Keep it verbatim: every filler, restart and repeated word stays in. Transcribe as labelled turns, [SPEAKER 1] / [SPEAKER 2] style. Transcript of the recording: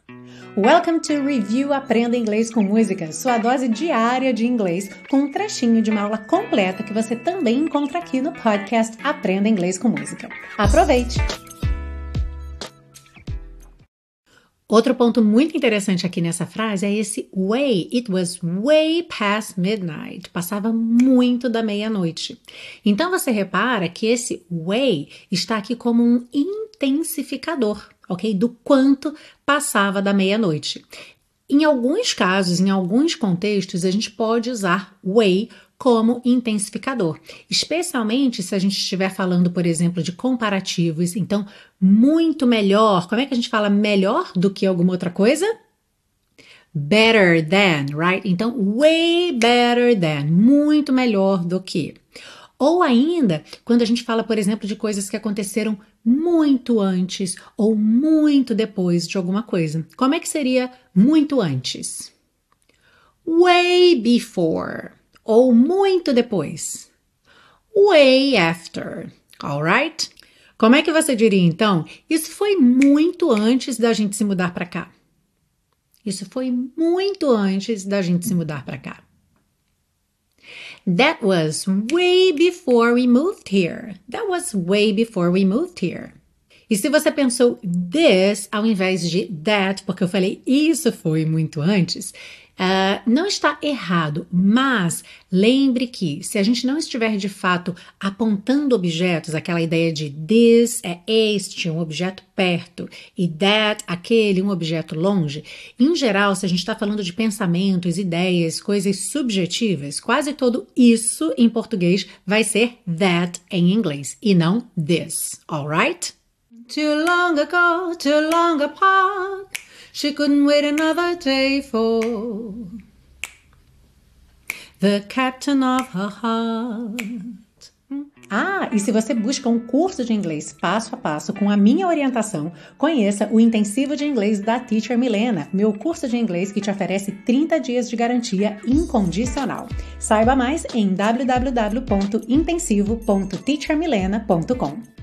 [SPEAKER 1] Welcome to Review Aprenda Inglês com Música, sua dose diária de inglês com um trechinho de uma aula completa que você também encontra aqui no podcast Aprenda Inglês com Música. Aproveite! Outro ponto muito interessante aqui nessa frase é esse way. It was way past midnight. Passava muito da meia-noite. Então você repara que esse way está aqui como um intensificador, ok? Do quanto passava da meia-noite. Em alguns casos, em alguns contextos, a gente pode usar way como intensificador, especialmente se a gente estiver falando, por exemplo, de comparativos. Então, muito melhor. Como é que a gente fala melhor do que alguma outra coisa? Better than, right? Então, way better than, muito melhor do que. Ou ainda, quando a gente fala, por exemplo, de coisas que aconteceram muito antes ou muito depois de alguma coisa. Como é que seria muito antes? Way before. Ou muito depois. Way after. Alright? Como é que você diria, então? Isso foi muito antes da gente se mudar para cá. Isso foi muito antes da gente se mudar para cá. That was way before we moved here. That was way before we moved here. E se você pensou this ao invés de that, porque eu falei isso foi muito antes, uh, não está errado, mas lembre que se a gente não estiver de fato apontando objetos, aquela ideia de this é este, um objeto perto, e that, aquele, um objeto longe, em geral, se a gente está falando de pensamentos, ideias, coisas subjetivas, quase todo isso em português vai ser that em inglês, e não this, alright? Too long ago, too long apart, she couldn't wait another day for the captain of her heart. Ah, e se você busca um curso de inglês passo a passo com a minha orientação, conheça o Intensivo de Inglês da Teacher Milena, meu curso de inglês que te oferece trinta dias de garantia incondicional. Saiba mais em w w w ponto intensivo ponto teacher milena ponto com.